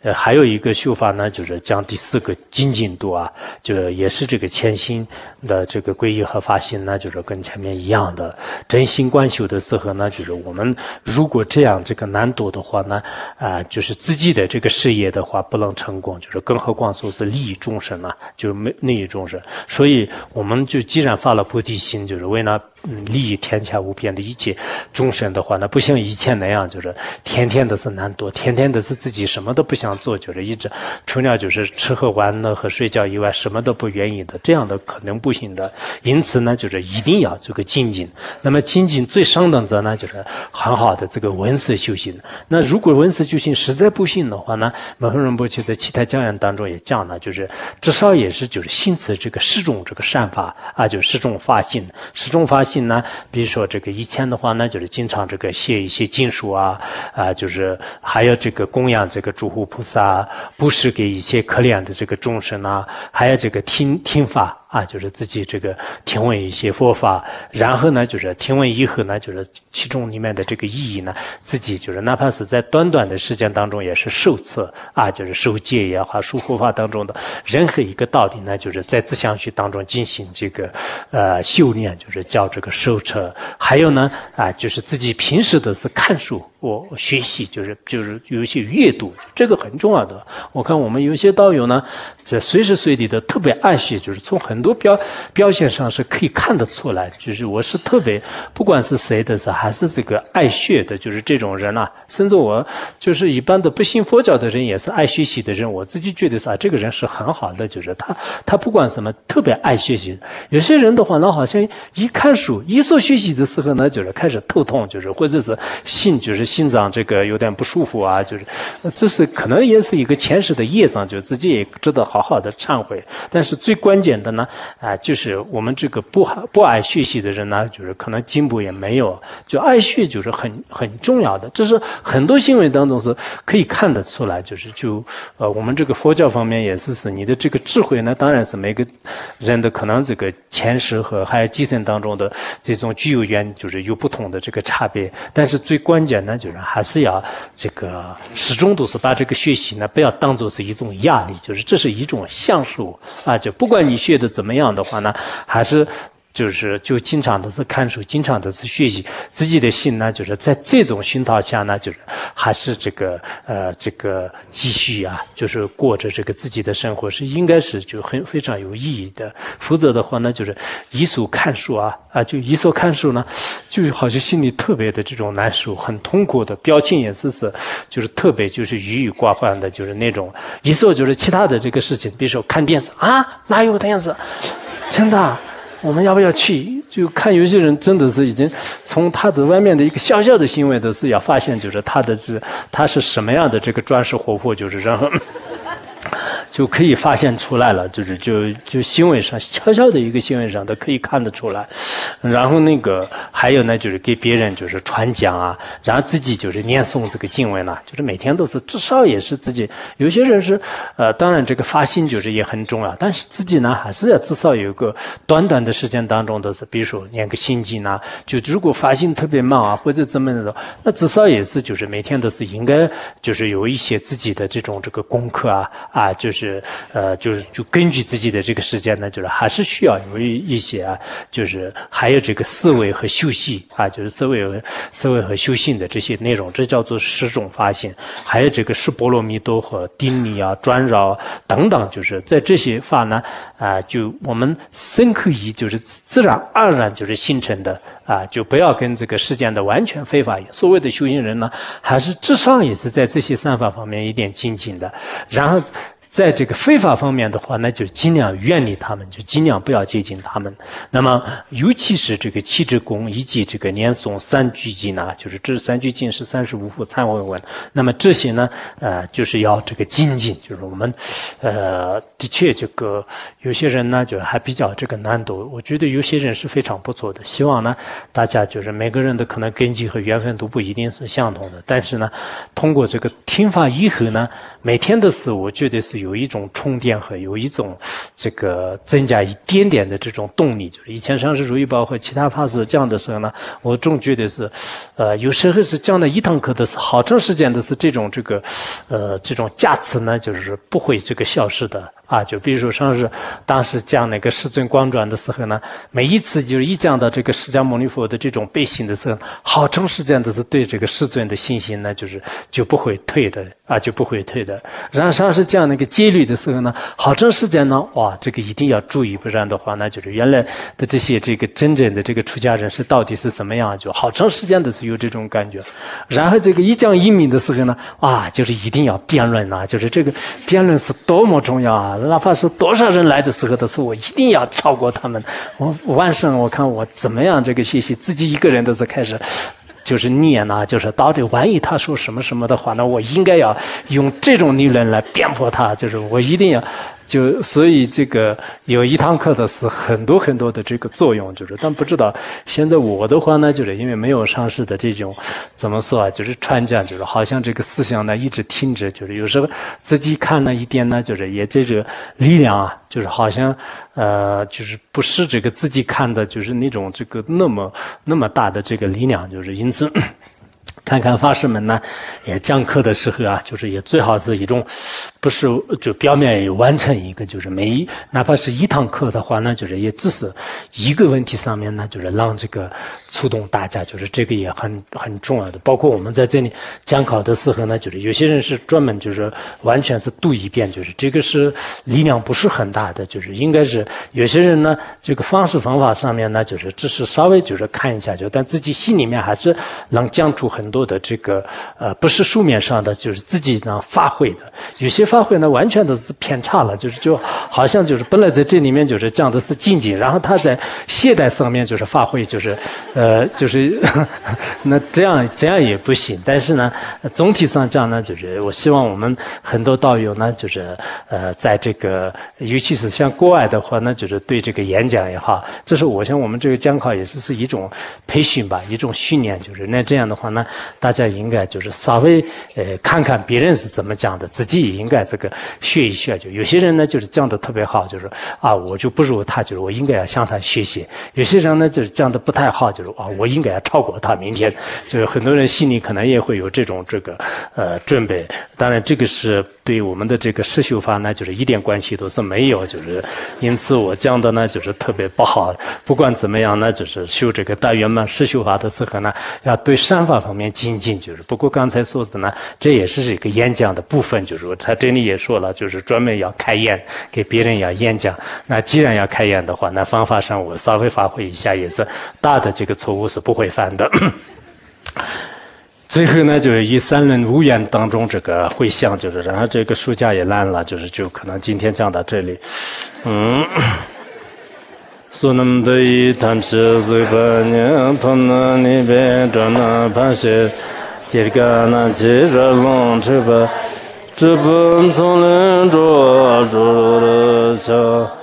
还有一个修法呢，就是讲第4个精进度啊，就也是这个潜心的这个皈依和发心呢，就是跟前面一样的真心观修的时候呢，就是我们如果这样这个难度的话呢，就是自己的这个事业的话不能成功，就是更何况说是利益众生啊，就是利益众生，所以我们就既然发了菩提心，就是为了利益天下无边的一切众生的话呢，不像以前那样，就是天天的是难度，天天的是自己什么都不想做，就是一直除了就是吃喝玩乐和睡觉以外，什么都不愿意的，这样的可能不行的。因此呢，就是一定要这个精进。那么精进最上等者呢，就是很好的这个闻思修行。那如果闻思修行实在不行的话呢，门恒仁波切在其他讲演当中也讲了，就是至少也是就是信持这个10种这个善法啊，就10种发心，10种发心呢，比如说这个以前的话呢，就是经常这个写一些经书啊，就是还有这个供养这个诸护菩萨，布施给一些可怜的这个众生啊，还有这个听法。就是自己这个听闻一些佛法，然后呢，就是听闻以后呢，就是其中里面的这个意义呢，自己就是哪怕是在短短的时间当中，也是受持就是受戒也好，受护法当中的任何一个道理呢，就是在自相续当中进行这个修炼，就是叫这个受持。还有呢就是自己平时的是看书。我学习就是有一些阅读，这个很重要的。我看我们有些道友呢，这随时随地的特别爱学，就是从很多表现上是可以看得出来。就是我是特别，不管是谁的是还是这个爱学的，就是这种人啊，甚至我就是一般的不信佛教的人也是爱学习的人，我自己觉得是这个人是很好的，就是他不管什么特别爱学习。有些人的话呢，好像一看书一说学习的时候呢，就是开始头痛，就是或者是就是心脏这个有点不舒服啊，就是这是可能也是一个前世的业障，就自己也值得好好的忏悔。但是最关键的呢，就是我们这个不爱学习的人呢，就是可能进步也没有。就爱学就是很重要的，这是很多行为当中是可以看得出来。就是我们这个佛教方面也是你的这个智慧呢，当然是每个人的可能这个前世和还有今生当中的这种具有缘，就是有不同的这个差别。但是最关键呢，就是还是要这个始终都是把这个学习呢，不要当作是一种压力，就是这是一种享受就不管你学的怎么样的话呢，还是就经常的是看书，经常的是学习，自己的心呢，就是在这种熏陶下呢，就是还是这个继续就是过着这个自己的生活，是应该是就非常有意义的。否则的话呢，就是一手看书就一手看书呢，就好像心里特别的这种难受，很痛苦的，表情也是就是特别就是郁郁寡欢的，就是那种一手就是其他的这个事情，比如说看电视哪有电视，真的。我们要不要去？就看有些人真的是已经从他的外面的一个小小的行为都是要发现，就是他是什么样的这个专事活佛，就是然后就可以发现出来了，就行为上悄悄的一个行为上都可以看得出来。然后还有呢，就是给别人就是传讲然后自己就是念诵这个经文就是每天都是至少也是自己。有些人是当然这个发心就是也很重要，但是自己呢还是要至少有一个短短的时间当中的是，比如说念个心经就如果发心特别忙或者怎么的，那至少也是就是每天都是应该就是有一些自己的这个功课就是根据自己的这个时间呢，就是还是需要有一些就是还有这个思维和修习就是思维和修行的这些内容，这叫做10种发心。还有这个是波罗蜜多和定力转绕等等，就是在这些法呢就我们深刻就是自然而然就是形成的就不要跟这个世间的完全非法。所谓的修行人呢，还是至少也是在这些3法方面一点精进的。然后在这个非法方面的话，那就尽量远离他们，就尽量不要接近他们。那么尤其是这个七支功以及这个念诵三句经就是这三句经是35部忏悔文。那么这些呢就是要这个精进，就是我们的确这个有些人呢就是还比较这个难度，我觉得有些人是非常不错的。希望呢大家就是每个人的可能根基和缘分都不一定是相同的，但是呢通过这个听法以后呢，每天的事我觉得是有一种充电和有一种这个增加一点点的这种动力。就是以前上师主义包括其他法师讲的时候呢，我总觉得是，有时候是讲了一堂课的是好长时间的是这种这种价值呢，就是不会这个消失的。就比如说上师当时讲那个世尊光转的时候呢，每一次就是一讲到这个释迦牟尼佛的这种背信的时候，好长时间都是对这个世尊的信心呢，就不会退的就不会退的。然后上师讲那个戒律的时候呢，好长时间呢，哇，这个一定要注意，不然的话呢，就是原来的这些这个真正的这个出家人是到底是什么样，就好长时间都是有这种感觉。然后这个一讲一明的时候呢，就是一定要辩论就是这个辩论是多么重要啊！哪怕是多少人来的时候的时候，我一定要超过他们。我晚上我看我怎么样这个学习，自己一个人都是开始就是念就是到底万一他说什么什么的话，那我应该要用这种理论来辩驳他，就是我一定要。所以这个有一堂课的是很多很多的这个作用，但不知道现在我的话呢，就是因为没有上师的这种怎么说就是传讲，好像这个思想呢一直停止，有时候自己看了一点呢，也这个力量好像就是不是这个自己看的，那种这个那么大的这个力量，因此。看看法师们呢，也讲课的时候也最好是一种，不是就表面也完成一个，哪怕是一堂课的话呢，也只是一个问题上面呢，让这个触动大家，这个也很重要的。包括我们在这里讲考的时候呢，有些人是专门完全是读一遍，这个是力量不是很大的，应该是有些人呢，这个方式方法上面呢，只是稍微看一下但自己心里面还是能讲出很多的这个不是书面上的，自己呢发挥的。有些发挥呢完全都是偏差了，就好像本来在这里面讲的是静静，然后他在懈怠上面发挥那这样也不行。但是呢，总体上讲呢，我希望我们很多道友呢，在这个尤其是像国外的话呢，对这个演讲也好，这是我想我们这个讲考也是一种培训吧，一种训练，那这样的话呢，大家应该稍微看看别人是怎么讲的，自己也应该这个学一学。有些人呢讲的特别好，我就不如他，我应该要向他学习。有些人呢讲的不太好，我应该要超过他。明天很多人心里可能也会有这种准备。当然这个是对我们的这个实修法呢一点关系都是没有，因此我讲的呢特别不好。不管怎么样呢，修这个大圆满实修法的时候呢，要对善法方面精进。不过刚才说的呢，这也是一个演讲的部分，他这里也说了，专门要开演，给别人要演讲。那既然要开演的话，那方法上我稍微发挥一下，也是大的这个错误是不会犯的。最后呢，以三轮无缘当中这个回向，然后这个暑假也烂了，就可能今天讲到这里。苏南的一谈是这个年头呢，你别着那盘些，这个那接着龙这个，这本从人着的小。